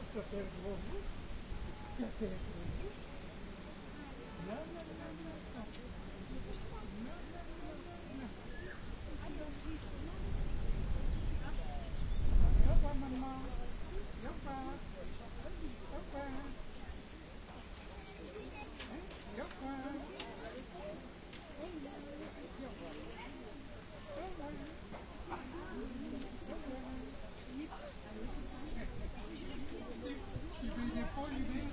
Ça fait gros bout. Ça fait gros bout. Non, non, non, non, non. Non, non, non, non, non. Yopa, maman. Yopa. Yopa. Yopa. Tu fais des fois, il est